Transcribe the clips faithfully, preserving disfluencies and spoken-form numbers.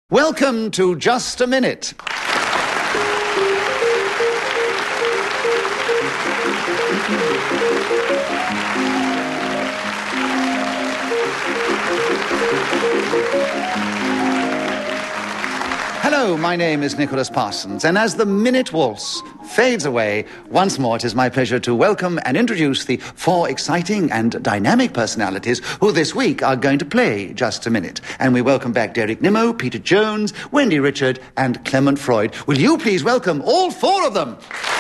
Welcome to Just a Minute. Hello, my name is Nicholas Parsons, and as the Minute Waltz fades away, once more it is my pleasure to welcome and introduce the four exciting and dynamic personalities who this week are going to play Just a Minute. And we welcome back Derek Nimmo, Peter Jones, Wendy Richard, and Clement Freud. Will you please welcome all four of them?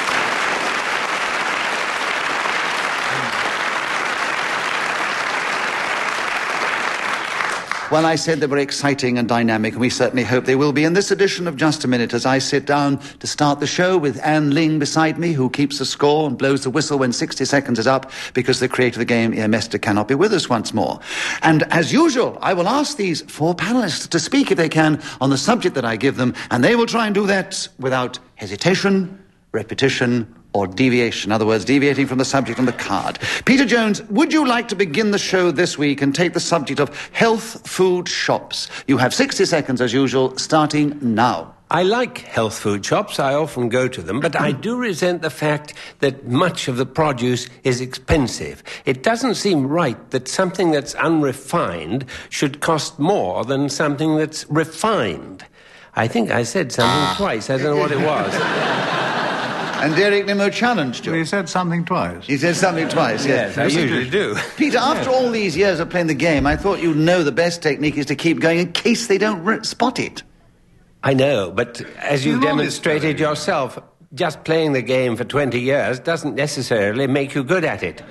Well, I said they were exciting and dynamic, and we certainly hope they will be in this edition of Just a Minute as I sit down to start the show with Anne Ling beside me, who keeps the score and blows the whistle when sixty seconds is up because the creator of the game, Ian Mester, cannot be with us once more. And as usual, I will ask these four panellists to speak, if they can, on the subject that I give them, and they will try and do that without hesitation, repetition, or deviation, in other words, deviating from the subject on the card. Peter Jones, would you like to begin the show this week and take the subject of health food shops? You have sixty seconds, as usual, starting now. I like health food shops. I often go to them, but I do resent the fact that much of the produce is expensive. It doesn't seem right that something that's unrefined should cost more than something that's refined. I think I said something twice. I don't know what it was. And Derek Nimmo challenged you. Well, he said something twice. He said something twice, yes. Yes, I usually do. Peter, after all these years of playing the game, I thought you'd know the best technique is to keep going in case they don't r- spot it. I know, but as you demonstrated yourself, just playing the game for twenty years doesn't necessarily make you good at it.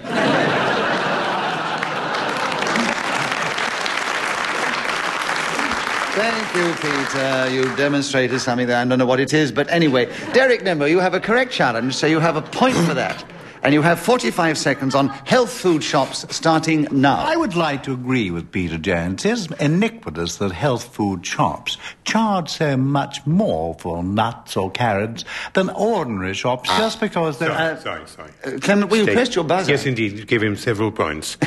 Thank you, Peter. You demonstrated something that I don't know what it is, but anyway, Derek Nimmo, you have a correct challenge, so you have a point for that. And you have forty-five seconds on health food shops starting now. I would like to agree with Peter Jones. It is iniquitous that health food shops charge so much more for nuts or carrots than ordinary shops just because they're... Sorry, uh, sorry, sorry. Uh, Clement, will you press your buzzer? Yes, indeed. Give him several points.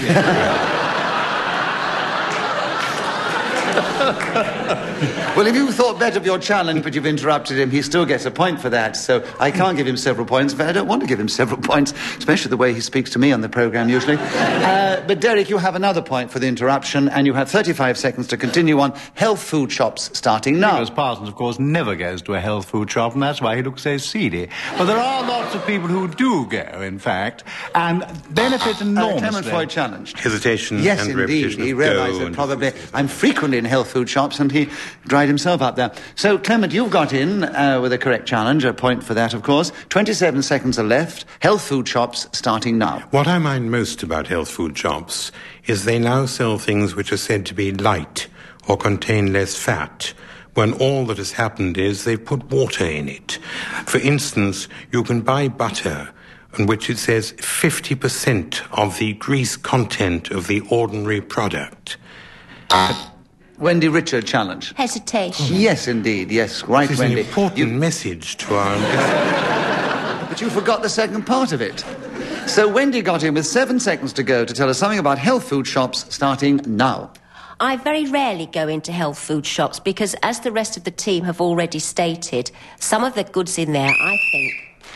Well, if you thought better of your challenge, but you've interrupted him, he still gets a point for that. So I can't give him several points, but I don't want to give him several points, especially the way he speaks to me on the programme usually. Uh, but Derek, you have another point for the interruption, and you have thirty-five seconds to continue on health food shops starting now. Nicholas Parsons, of course, never goes to a health food shop, and that's why he looks so seedy. But there are lots of people who do go, in fact, and benefit enormously. Uh, Clement Freud challenged. Hesitation yes, and indeed. repetition. He realised that probably... I'm frequently in health food shops, and he dried himself up there. So, Clement, you've got in uh, with a correct challenge, a point for that, of course. twenty-seven seconds are left. Health food shops starting now. What I mind most about health food shops is they now sell things which are said to be light or contain less fat, when all that has happened is they've put water in it. For instance, you can buy butter on which it says fifty percent of the grease content of the ordinary product. Uh, Wendy Richard challenge. Hesitation. Yes, indeed. Yes, right, This is Wendy. an important You... message to our... But you forgot the second part of it. So Wendy got in with seven seconds to go to tell us something about health food shops starting now. I very rarely go into health food shops because, as the rest of the team have already stated, some of the goods in there, I think...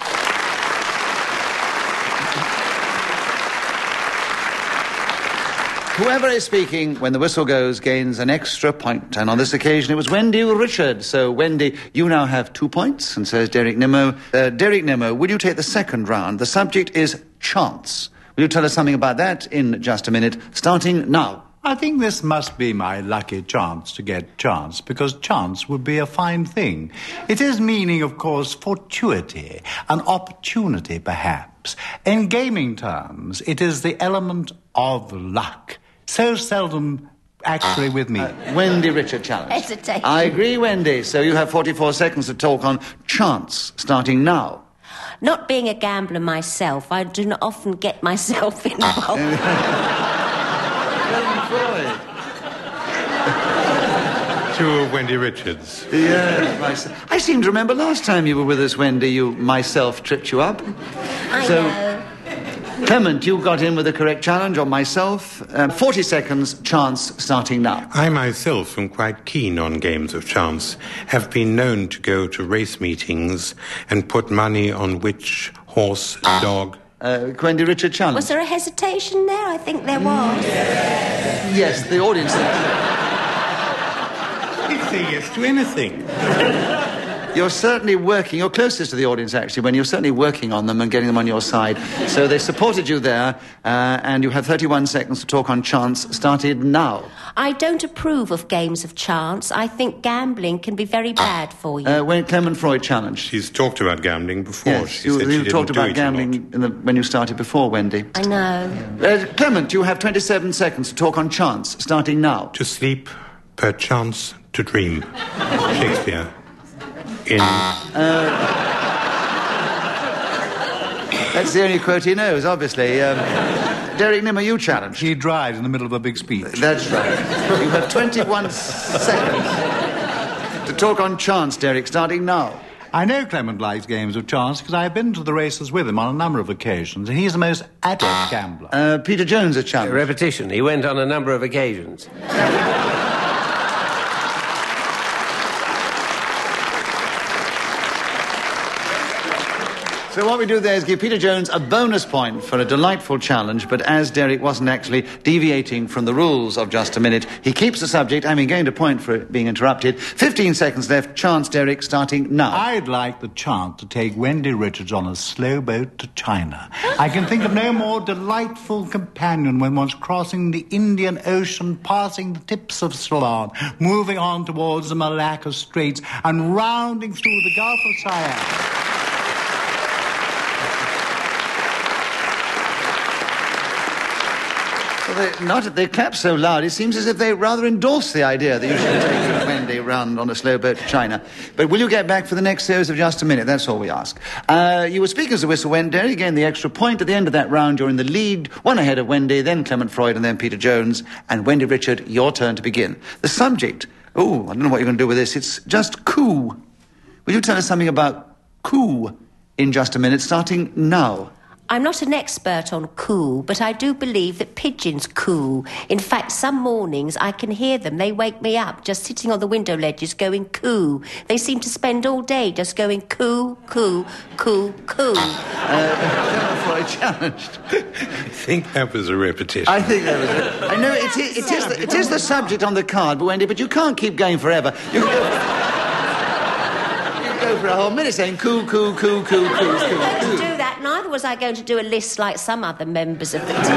Whoever is speaking when the whistle goes gains an extra point, and on this occasion it was Wendy Richard. So, Wendy, you now have two points, and says Derek Nimmo. Uh, Derek Nimmo, will you take the second round? The subject is chance. Will you tell us something about that in just a minute, starting now? I think this must be my lucky chance to get chance, because chance would be a fine thing. It is meaning, of course, fortuity, an opportunity, perhaps. In gaming terms, it is the element of luck. So seldom actually with me. Uh, Wendy Richard challenge. Hesitation. I agree, Wendy. So you have forty-four seconds to talk on chance, starting now. Not being a gambler myself, I do not often get myself involved. Two of Wendy Richards. Yeah, myself. I seem to remember last time you were with us, Wendy, you myself tripped you up. I so, know. Clement, you got in with the correct challenge on myself. Um, forty seconds, chance starting now. I myself am quite keen on games of chance, have been known to go to race meetings and put money on which horse, dog... Uh, Wendy Richard challenge. Was there a hesitation there? I think there was. Yes, the audience... It's a yes to anything. You're certainly working, you're closest to the audience, actually, when you're certainly working on them and getting them on your side. So they supported you there, uh, and you have thirty-one seconds to talk on chance, started now. I don't approve of games of chance. I think gambling can be very bad for you. Uh, when Clement Freud challenged. She's talked about gambling before. Yes, she you, said you she talked didn't do about it gambling in the, when you started before, Wendy. I know. Uh, Clement, you have twenty-seven seconds to talk on chance, starting now. To sleep, perchance to dream. Shakespeare. In... Uh, that's the only quote he knows, obviously. Um, Derek Nimmer, you challenged. He drives in the middle of a big speech. That's right. You have twenty-one seconds to talk on chance, Derek, starting now. I know Clement likes games of chance because I've been to the races with him on a number of occasions, and he's the most adept gambler. Uh, Peter Jones, a challenge. Repetition. He went on a number of occasions. So what we do there is give Peter Jones a bonus point for a delightful challenge, but as Derek wasn't actually deviating from the rules of Just a Minute, he keeps the subject, having gained a point for it being interrupted. Fifteen seconds left. Chance, Derek, starting now. I'd like the chance to take Wendy Richards on a slow boat to China. I can think of no more delightful companion when one's crossing the Indian Ocean, passing the tips of Ceylon, moving on towards the Malacca Straits, and rounding through the Gulf of Siam. Well, they, not, they clap so loud, it seems as if they rather endorse the idea that you should take Wendy round on a slow boat to China. But will you get back for the next series of Just a Minute? That's all we ask. Uh, you were speaking as the whistle went. Derek gained the extra point. At the end of that round, you're in the lead, one ahead of Wendy, then Clement Freud, and then Peter Jones. And Wendy Richard, your turn to begin. The subject, oh, I don't know what you're going to do with this. It's just coo. Will you tell us something about coo in Just a Minute, starting now? I'm not an expert on coo, but I do believe that pigeons coo. In fact, some mornings I can hear them. They wake me up just sitting on the window ledges going coo. They seem to spend all day just going coo, coo, coo, coo. Uh, Freud challenged. I think that was a repetition. I think that was it. I know it is, it, is the, it is the subject on the card, but Wendy, but you can't keep going forever. You can go, you can go for a whole minute saying coo, coo, coo, coo, coo, coo, I wasn't going coo. to do that, neither was I going to do a list like some other members of the team.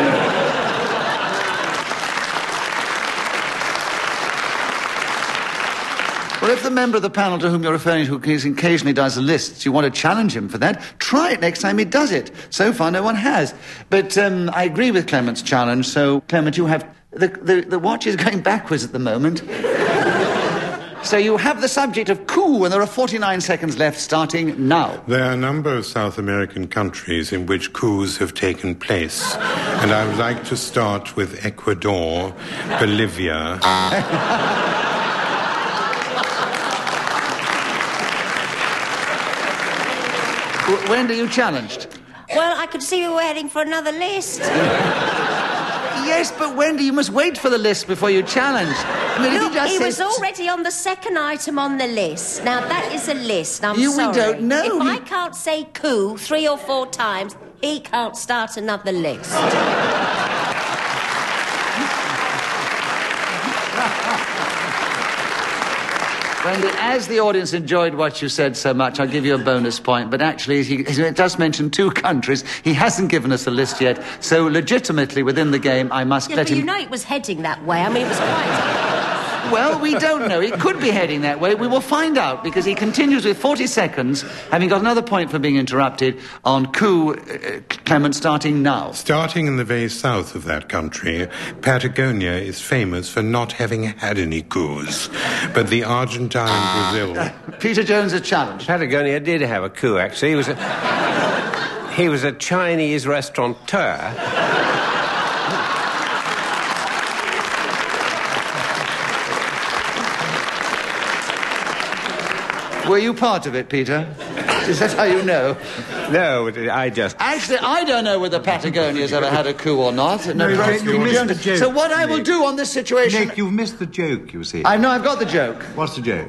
Well, if the member of the panel to whom you're referring to occasionally does the lists, you want to challenge him for that, try it next time he does it. So far, no one has. But um, I agree with Clement's challenge, so, Clement, you have... The, the, the watch is going backwards at the moment. So you have the subject of coo, and there are forty-nine seconds left, starting now. There are a number of South American countries in which coups have taken place, and I would like to start with Ecuador, Bolivia... When are you challenged? Well, I could see we were heading for another list. Yes, but Wendy, you must wait for the list before you challenge. I mean, if Look, he just he says... was already on the second item on the list. Now, that is a list. I'm You- we sorry. don't know. If He- I can't say coo three or four times, he can't start another list. Wendy, as the audience enjoyed what you said so much, I'll give you a bonus point. But actually, he, he just mentioned two countries. He hasn't given us a list yet. So legitimately, within the game, I must Yeah, let but him... you know it was heading that way. I mean, it was quite... Well, we don't know. It could be heading that way. We will find out, because he continues with forty seconds, having got another point for being interrupted, on coup, uh, Clement, starting now. Starting in the very south of that country, Patagonia is famous for not having had any coups. But the Argentine Brazil... Peter Jones, a challenge. Patagonia did have a coup, actually. He was a, he was a Chinese restaurateur. Were you part of it, Peter? Is that how you know? No, I just... Actually, I don't know whether Patagonia's ever had a coup or not. No, you, perhaps you missed the joke. So what I will Nick. do on this situation... Nick, you've missed the joke, you see. I know, I've got the joke. What's the joke?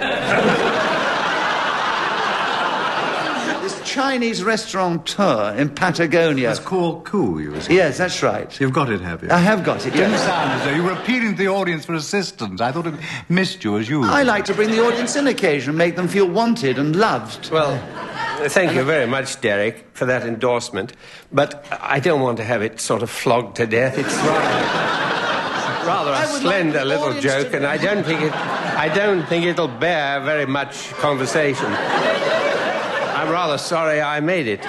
This Chinese restaurateur in Patagonia... It's called coup, you see. Yes, that's right. You've got it, have you? I have got it, It didn't yes. sound as though you were appealing to the audience for assistance. I thought it missed you as usual. I like to bring the audience in occasion, make them feel wanted and loved. Well, thank you very much, Derek, for that endorsement. But I don't want to have it sort of flogged to death. It's rather, rather I a would slender like the little audience joke, to- and I don't think it. I don't think it'll bear very much conversation. I'm rather sorry I made it.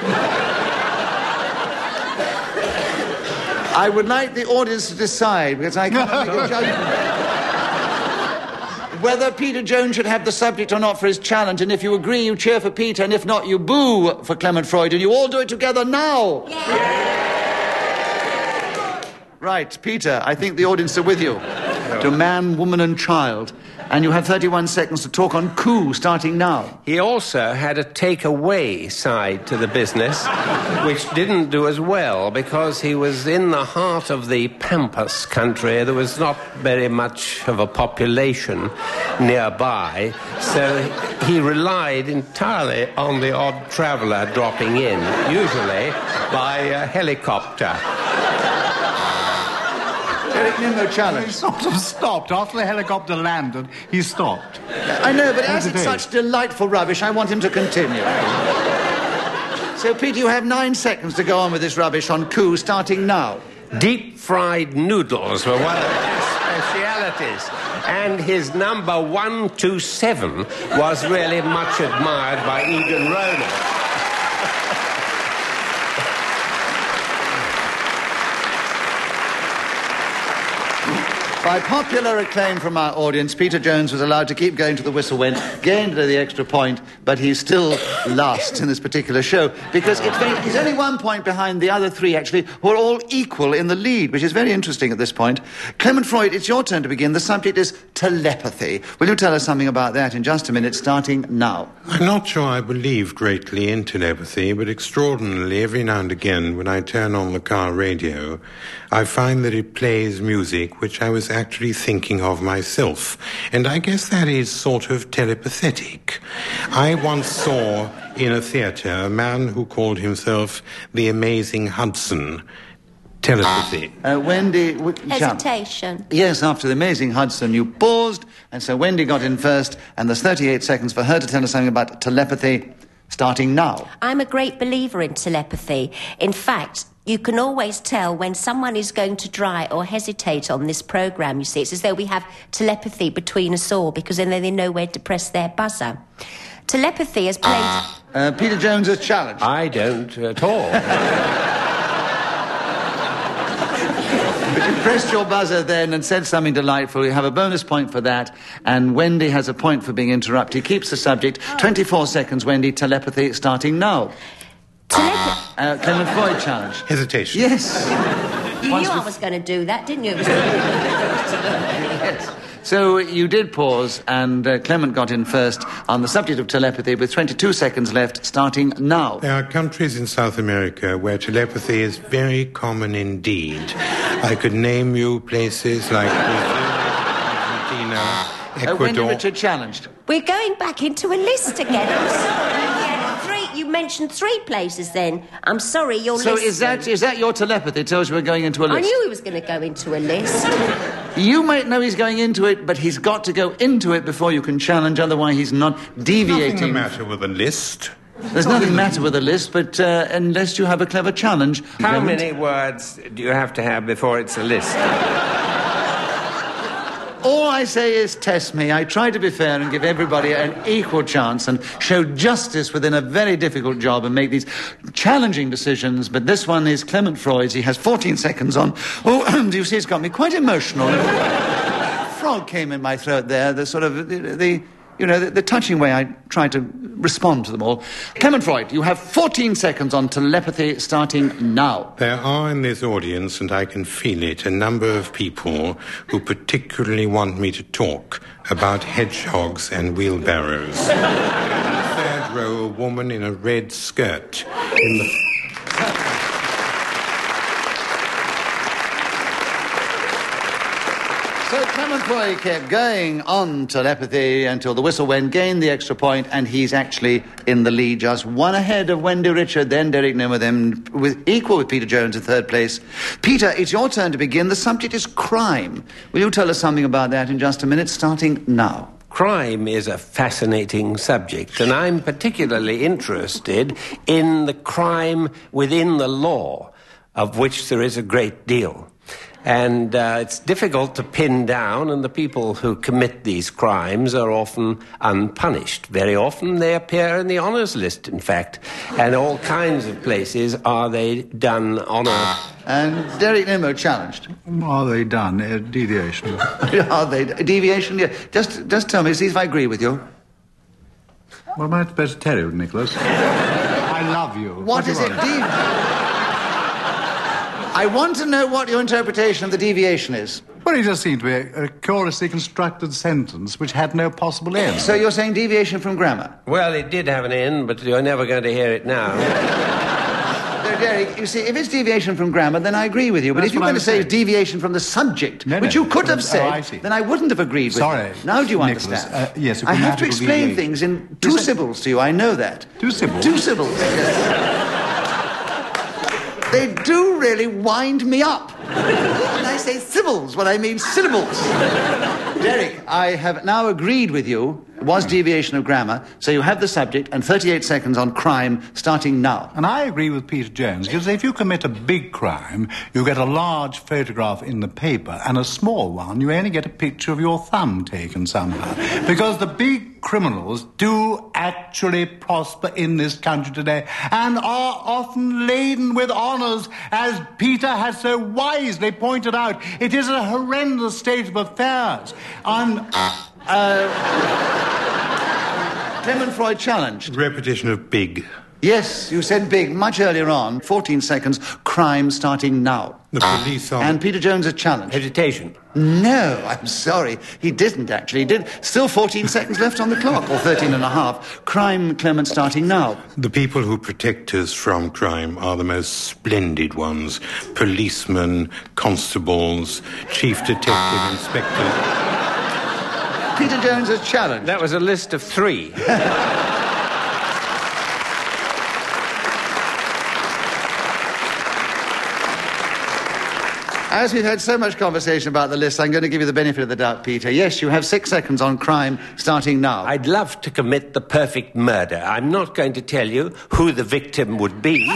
I would like the audience to decide, because I cannot make a judgment, whether Peter Jones should have the subject or not for his challenge. And if you agree, you cheer for Peter, and if not, you boo for Clement Freud. And you all do it together now. Yeah. Right, Peter, I think the audience are with you. To man, woman, and child. And you have thirty-one seconds to talk on coup, starting now. He also had a take-away side to the business, which didn't do as well because he was in the heart of the Pampas country. There was not very much of a population nearby, so he relied entirely on the odd traveller dropping in, usually by a helicopter. Eric Nimmo He challenge. sort of stopped. After the helicopter landed, he stopped. I know, but as it's Hesitate. such delightful rubbish, I want him to continue. So, Peter, you have nine seconds to go on with this rubbish on coup, starting now. Deep-fried noodles were one of his specialities, and his number one two seven was really much admired by Egan Ronan. By popular acclaim from our audience, Peter Jones was allowed to keep going to the whistle went, gained the extra point, but he's still last in this particular show because it's very, he's only one point behind the other three, actually, who are all equal in the lead, which is very interesting at this point. Clement Freud, it's your turn to begin. The subject is telepathy. Will you tell us something about that in just a minute, starting now? I'm not sure I believe greatly in telepathy, but extraordinarily, every now and again, when I turn on the car radio, I find that it plays music which I was actually thinking of myself. And I guess that is sort of telepathetic. I once saw in a theatre a man who called himself the Amazing Hudson. Telepathy. Uh, Wendy... W- Hesitation. Yes, after the Amazing Hudson, you paused, and so Wendy got in first, and there's thirty-eight seconds for her to tell us something about telepathy, starting now. I'm a great believer in telepathy. In fact, you can always tell when someone is going to dry or hesitate on this programme, you see. It's as though we have telepathy between us all because then they know where to press their buzzer. Telepathy has played... Uh, Peter Jones has challenged. I don't at all. But you pressed your buzzer then and said something delightful. You have a bonus point for that. And Wendy has a point for being interrupted. He keeps the subject. twenty-four seconds, Wendy. Telepathy starting now. Telepathy... Uh, Clement Freud challenge. Hesitation. Yes. You Once knew I bef- was going to do that, didn't you? It was... Yes. So you did pause, and uh, Clement got in first on the subject of telepathy with twenty-two seconds left, starting now. There are countries in South America where telepathy is very common indeed. I could name you places like Brazil, Argentina, Uh, Wendy Ecuador. Richard challenged. We're going back into a list again. I'm sorry. Yeah, three. You mentioned three places then. I'm sorry, your So list... is that is that your telepathy tells you we're going into a list? I knew he was going to go into a list. You might know he's going into it, but he's got to go into it before you can challenge, otherwise he's not Nothing the deviating. matter with a list. There's nothing matter with the list, but uh, unless you have a clever challenge. How Clement. many words do you have to have before it's a list? All I say is test me. I try to be fair and give everybody an equal chance and show justice within a very difficult job and make these challenging decisions. But this one is Clement Freud's. He has fourteen seconds on. Oh, do you see, it's got me quite emotional. Frog came in my throat there, the sort of, the, the you know, the, the touching way I tried to respond to them all. Clement Freud, you have fourteen seconds on telepathy starting now. There are in this audience, and I can feel it, a number of people who particularly want me to talk about hedgehogs and wheelbarrows. In the third row a woman in a red skirt. In the... So Clement Freud kept going on telepathy until the whistle went, gained the extra point, and he's actually in the lead, just one ahead of Wendy Richard, then Derek Nimmo, then with, equal with Peter Jones in third place. Peter, it's your turn to begin. The subject is crime. Will you tell us something about that in just a minute, starting now? Crime is a fascinating subject, and I'm particularly interested in the crime within the law, of which there is a great deal. And uh, it's difficult to pin down, and the people who commit these crimes are often unpunished. Very often they appear in the honours list, in fact, and all kinds of places are they done on a... And Derek Nimmo challenged. Are they done? Uh, deviation. Are they? Deviation? Yeah. Just, just tell me, see if I agree with you. What am I supposed to tell you, Nicholas? I love you. What, what is it? De- I want to know what your interpretation of the deviation is. Well, it just seemed to be a, a curiously constructed sentence which had no possible end. So you're saying deviation from grammar? Well, it did have an end, but you're never going to hear it now. No, Derek, you see, if it's deviation from grammar, then I agree with you. But That's if you're what going I to say saying. it's deviation from the subject, no, which no. you could have Oh, said, I see. then I wouldn't have agreed with Sorry, you. Now do you Nicholas, understand? uh, yes, a I have to grammatical explain deviation. things in two Yes, I- syllables to you, I know that. Two syllables? Two syllables, yes. They do really wind me up. When I say syllables, when I mean syllables. Derek, I have now agreed with you. It was deviation of grammar, so you have the subject and thirty-eight seconds on crime starting now. And I agree with Peter Jones, because if you commit a big crime, you get a large photograph in the paper, and a small one, you only get a picture of your thumb taken somehow. Because the big criminals do actually prosper in this country today, and are often laden with honours, as Peter has so wisely pointed out. It is a horrendous state of affairs. I'm... Uh... Clement Freud challenged. Repetition of big. Yes, you said big much earlier on. fourteen seconds, crime starting now. The police are... And Peter Jones has challenged. Hesitation. No, I'm sorry. He didn't, actually. He did. Still fourteen seconds left on the clock, or thirteen and a half. Crime, Clement, starting now. The people who protect us from crime are the most splendid ones. Policemen, constables, chief detective, inspector... Peter Jones has challenged. That was a list of three. As we've had so much conversation about the list, I'm going to give you the benefit of the doubt, Peter. Yes, you have six seconds on crime, starting now. I'd love to commit the perfect murder. I'm not going to tell you who the victim would be.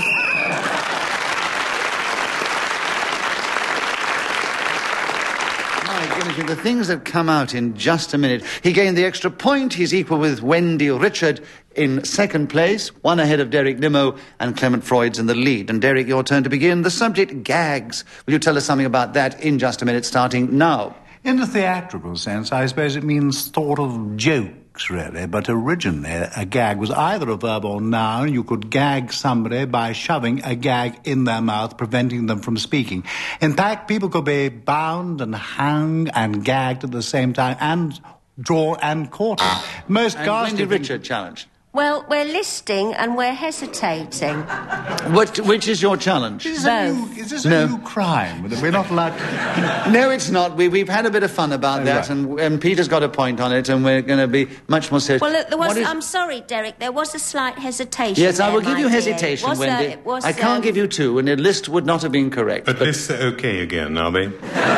The things that come out in just a minute. He gained the extra point. He's equal with Wendy Richard in second place, one ahead of Derek Nimmo, and Clement Freud's in the lead. And Derek, your turn to begin. The subject, gags. Will you tell us something about that in just a minute, starting now? In the theatrical sense, I suppose it means sort of jokes, really. But originally, a gag was either a verb or noun. You could gag somebody by shoving a gag in their mouth, preventing them from speaking. In fact, people could be bound and hung and gagged at the same time, and drawn and quartered. Most And ghastly... Wendy Richard challenged. Well, we're listing and we're hesitating. What, which is your challenge? Is this, a Both. new, is this a No. new crime? that We're not allowed to... No, it's not. We, we've had a bit of fun about Oh, that, right. and, and Peter's got a point on it, and we're going to be much more serious. Well, look, there was... What is- I'm sorry, Derek, there was a slight hesitation. Yes, I there, will give my you dear. hesitation, It was, uh, Wendy. it was, I can't um, give you two, and the list would not have been correct. But lists are okay again, are they?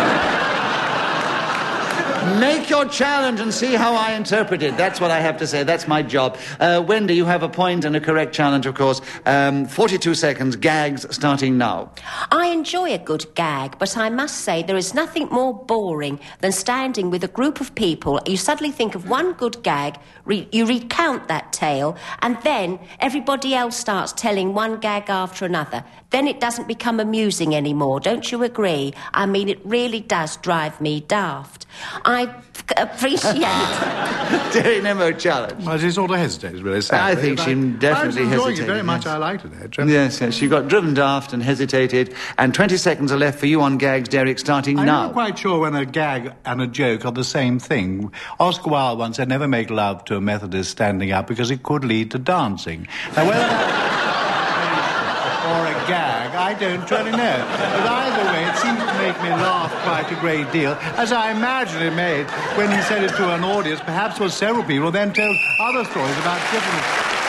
Make your challenge and see how I interpret it. That's what I have to say. That's my job. Uh, Wendy, you have a point and a correct challenge, of course. Um, forty-two seconds, gags starting now. I enjoy a good gag, but I must say there is nothing more boring than standing with a group of people. You suddenly think of one good gag, re- you recount that tale, and then everybody else starts telling one gag after another. Then it doesn't become amusing anymore, don't you agree? I mean, it really does drive me daft. I appreciate Derek Nimmo challenged. Well, she sort of hesitated, really sad. I think she definitely I was enjoying hesitated, it very much. yes. I liked it, actually. Yes, yes, she got driven daft and hesitated, and twenty seconds are left for you on gags, Derek, starting I'm now. not quite sure when a gag and a joke are the same thing. Oscar Wilde once said, never make love to a Methodist standing up because it could lead to dancing. Now, whether that or a gag, I don't really know. But either way, it seems to make me laugh quite a great deal, as I imagine it made when he said it to an audience, perhaps for several people, then told other stories about different...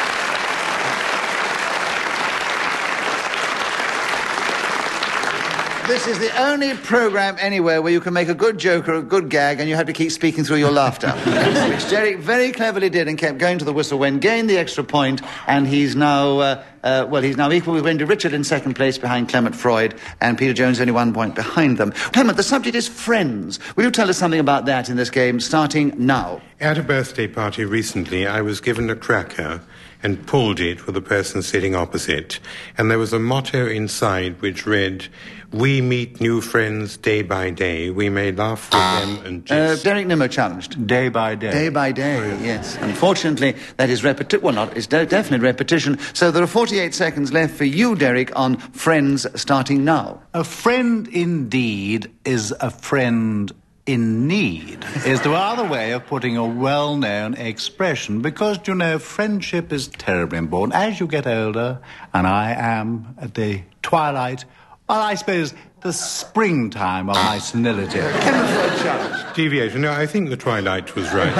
This is the only programme anywhere where you can make a good joke or a good gag and you have to keep speaking through your laughter. Which Derek very cleverly did and kept going to the whistle when gained the extra point, and he's now, uh, uh, well, he's now equal with Wendy Richard in second place behind Clement Freud, and Peter Jones only one point behind them. Clement, the subject is friends. Will you tell us something about that in this game, starting now? At a birthday party recently, I was given a cracker and pulled it for the person sitting opposite. And there was a motto inside which read, "We meet new friends day by day. We may laugh with them and Uh, jest." Derek Nimmo challenged. Day by day. Day by day, yes. Unfortunately, that is repeti- well, not, it's de- definite repetition. So there are forty-eight seconds left for you, Derek, on Friends, starting now. A friend indeed is a friend in need, is the other way of putting a well-known expression, because, you know, friendship is terribly important. As you get older, and I am at the twilight, well, I suppose the springtime of my senility. Deviation. No, I think the twilight was right.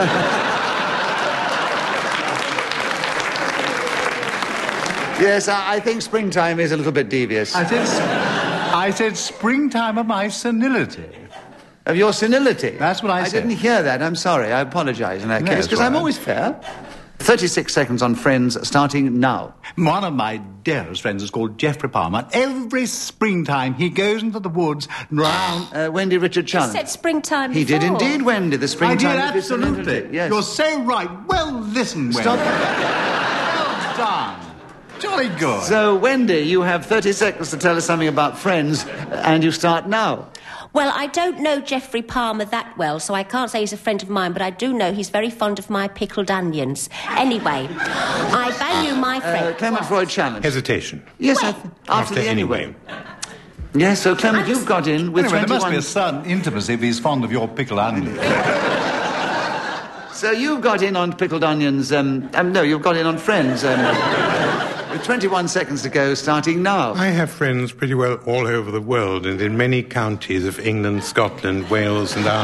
Yes, I, I think springtime is a little bit devious. I said, I said springtime of my senility. Of your senility? That's what I I said. didn't hear that. I'm sorry. I apologise in that No, case, it's because all I'm right. always fair. thirty-six seconds on Friends, starting now. One of my dearest friends is called Geoffrey Palmer. Every springtime he goes into the woods and round... Uh, Wendy Richard You Challenge. said springtime He did before. indeed, Wendy, the I springtime. did, of his absolutely. senility. Yes. You're so right. Well, listen, Wendy. Stop. Well done. Jolly good. So, Wendy, you have thirty seconds to tell us something about Friends, and you start now. Well, I don't know Geoffrey Palmer that well, so I can't say he's a friend of mine, but I do know he's very fond of my pickled onions. Anyway, I value my friend... Uh, Clement Freud Challenge. Hesitation. Yes, Well, I th- after, the anyway. anyway. Yes, so Clement, you've got in with Anyway, there must be twenty-one... a certain intimacy if he's fond of your pickled onions. So you've got in on pickled onions, um, um no, you've got in on Friends, um, with twenty-one seconds to go, starting now. I have friends pretty well all over the world and in many counties of England, Scotland, Wales and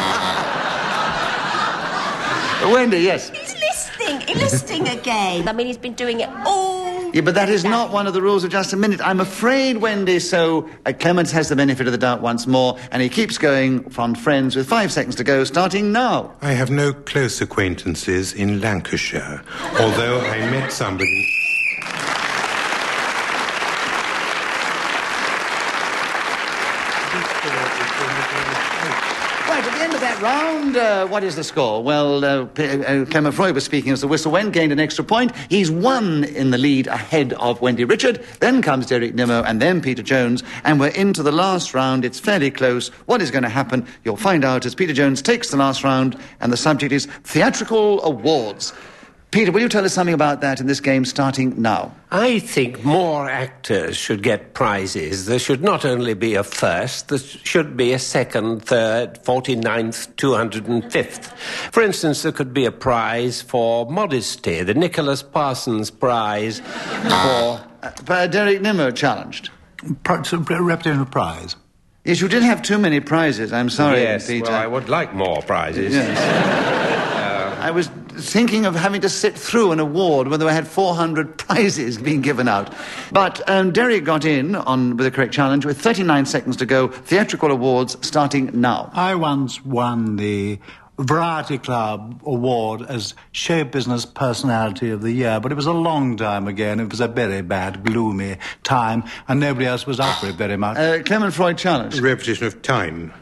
Ireland. Wendy, yes. He's listening, he's listening again. I mean, he's been doing it all... Yeah, but that is not one of the rules of Just a Minute. I'm afraid, Wendy, so uh, Clement has the benefit of the doubt once more, and he keeps going on Friends with five seconds to go, starting now. I have no close acquaintances in Lancashire, although I met somebody... Right, at the end of that round, uh, what is the score? Well, uh, P- uh, Clement Freud was speaking as the whistle went, gained an extra point. He's one in the lead ahead of Wendy Richard. Then comes Derek Nimmo and then Peter Jones. And we're into the last round. It's fairly close. What is going to happen? You'll find out as Peter Jones takes the last round. And the subject is theatrical awards. Peter, will you tell us something about that in this game starting now? I think more actors should get prizes. There should not only be a first, there should be a second, third, forty-ninth, two hundred fifth. For instance, there could be a prize for modesty, the Nicholas Parsons Prize for... Uh, Derek Nimmo challenged. Pri- Representative prize. Yes, you did have too many prizes. I'm sorry, yes, Peter. well, I would like more prizes. Yes. I was thinking of having to sit through an award where I had four hundred prizes being given out. But um, Derek got in on with the correct challenge with thirty-nine seconds to go. Theatrical awards starting now. I once won the Variety Club Award as Show Business Personality of the Year, but it was a long time ago, and it was a very bad, gloomy time, and nobody else was up for it very much. Uh, Clement Freud challenge. Repetition of time.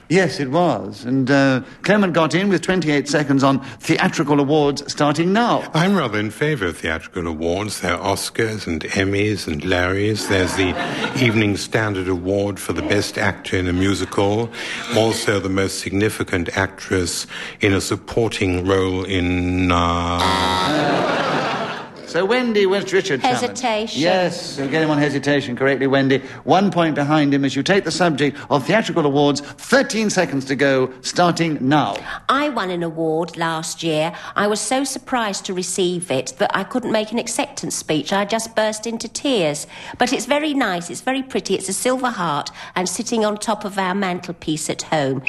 Yes, it was. And uh, Clement got in with twenty-eight seconds on theatrical awards starting now. I'm rather in favour of theatrical awards. There are Oscars and Emmys and Larrys. There's the Evening Standard Award for the Best Actor in a Musical. Also the most significant actress in a supporting role in... Uh... So Wendy West Richard. Hesitation. Yes, you'll get him on hesitation correctly, Wendy. One point behind him as you take the subject of theatrical awards. thirteen seconds to go, starting now. I won an award last year. I was so surprised to receive it that I couldn't make an acceptance speech. I just burst into tears. But it's very nice, it's very pretty. It's a silver heart and sitting on top of our mantelpiece at home.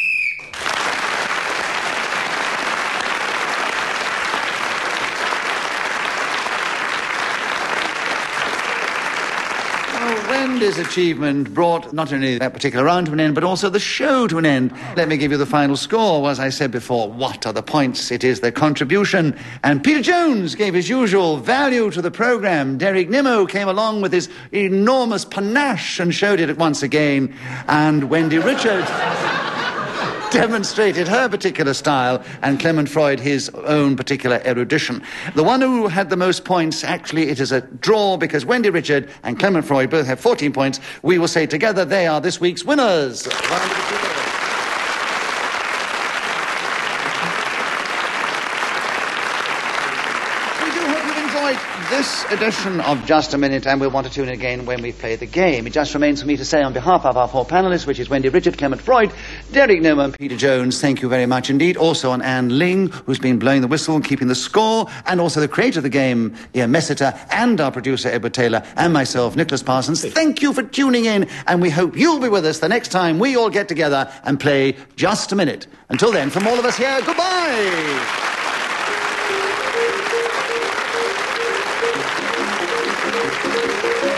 Wendy's achievement brought not only that particular round to an end, but also the show to an end. Let me give you the final score. As I said before, what are the points? It is their contribution. And Peter Jones gave his usual value to the programme. Derek Nimmo came along with his enormous panache and showed it once again. And Wendy Richard demonstrated her particular style, and Clement Freud his own particular erudition. The one who had the most points, actually it is a draw, because Wendy Richard and Clement Freud both have fourteen points. We will say together they are this week's winners. This edition of Just a Minute, and we'll want to tune in again when we play the game. It just remains for me to say on behalf of our four panellists, which is Wendy Richard, Clement Freud, Derek Nimmo and Peter Jones, thank you very much indeed. Also on Anne Ling, who's been blowing the whistle and keeping the score, and also the creator of the game, Ian Messiter, and our producer, Edward Taylor, and myself, Nicholas Parsons. Thank you for tuning in, and we hope you'll be with us the next time we all get together and play Just a Minute. Until then, from all of us here, goodbye! Thank you.